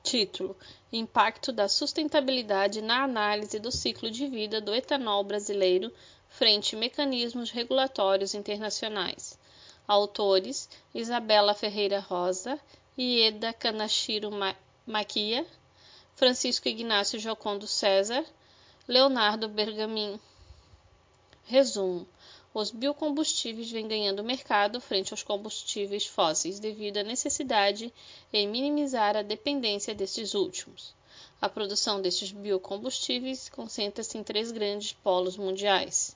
Título: Impacto da sustentabilidade na análise do ciclo de vida do etanol brasileiro frente mecanismos regulatórios internacionais. Autores: Isabela Ferreira Rosa, Ieda Kanashiro Makia, Francisco Ignácio Joconde César, Leonardo Bergamin. Resumo: os biocombustíveis vêm ganhando mercado frente aos combustíveis fósseis devido à necessidade em minimizar a dependência destes últimos. A produção destes biocombustíveis concentra-se em 3 grandes polos mundiais: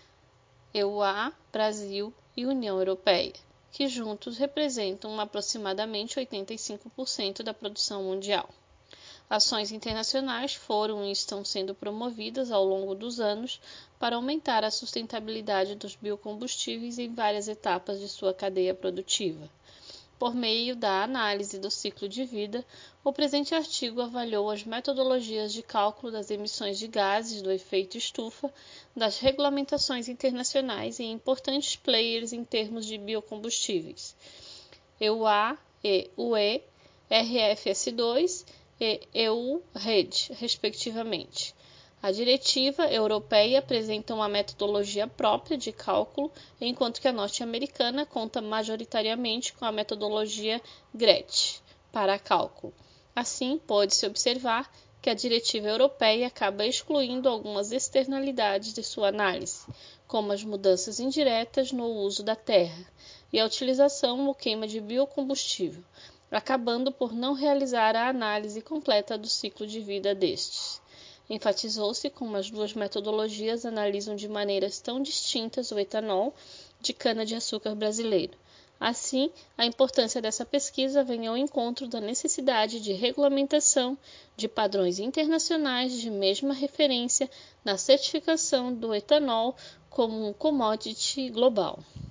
EUA, Brasil e União Europeia, que juntos representam aproximadamente 85% da produção mundial. Ações internacionais foram e estão sendo promovidas ao longo dos anos para aumentar a sustentabilidade dos biocombustíveis em várias etapas de sua cadeia produtiva. Por meio da análise do ciclo de vida, o presente artigo avaliou as metodologias de cálculo das emissões de gases do efeito estufa das regulamentações internacionais e importantes players em termos de biocombustíveis, EUA e UE, RFS2 e EU-RED, respectivamente. A diretiva europeia apresenta uma metodologia própria de cálculo, enquanto que a norte-americana conta majoritariamente com a metodologia GRET para cálculo. Assim, pode-se observar que a diretiva europeia acaba excluindo algumas externalidades de sua análise, como as mudanças indiretas no uso da terra e a utilização ou queima de biocombustível, acabando por não realizar a análise completa do ciclo de vida destes. Enfatizou-se como as duas metodologias analisam de maneiras tão distintas o etanol de cana-de-açúcar brasileiro. Assim, a importância dessa pesquisa vem ao encontro da necessidade de regulamentação de padrões internacionais de mesma referência na certificação do etanol como um commodity global.